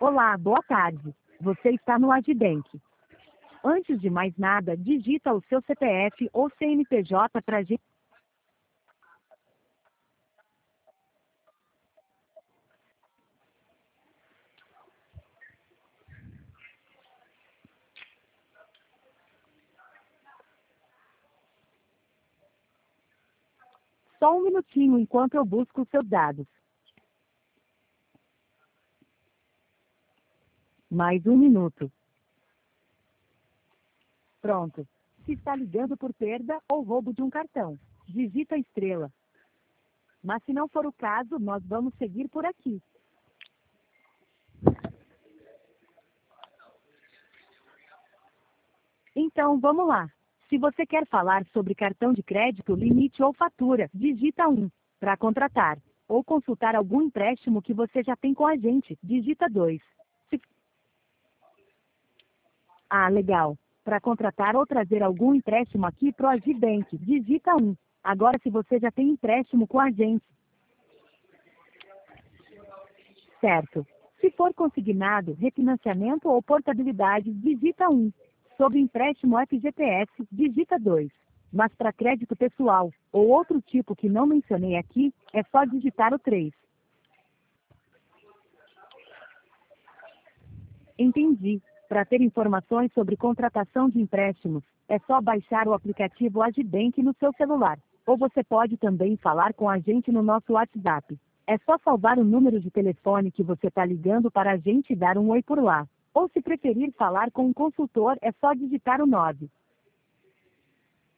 Olá, boa tarde. Você está no Agibank. Antes de mais nada, digita o seu CPF ou CNPJ para gente. Só um minutinho enquanto eu busco os seus dados. Mais um minuto. Pronto. Se está ligando por perda ou roubo de um cartão, digita a estrela. Mas se não for o caso, nós vamos seguir por aqui. Então, vamos lá. Se você quer falar sobre cartão de crédito, limite ou fatura, digita 1. Para contratar ou consultar algum empréstimo que você já tem com a gente, digita 2. Ah, legal. Para contratar ou trazer algum empréstimo aqui pro Agibank, digita 1. Agora, se você já tem empréstimo com a gente. Certo. Se for consignado, refinanciamento ou portabilidade, digita 1. Sobre empréstimo FGTS, digita 2. Mas para crédito pessoal, ou outro tipo que não mencionei aqui, é só digitar o 3. Entendi. Para ter informações sobre contratação de empréstimos, é só baixar o aplicativo Agibank no seu celular. Ou você pode também falar com a gente no nosso WhatsApp. É só salvar o número de telefone que você está ligando para a gente dar um oi por lá. Ou se preferir falar com um consultor, é só digitar o 9.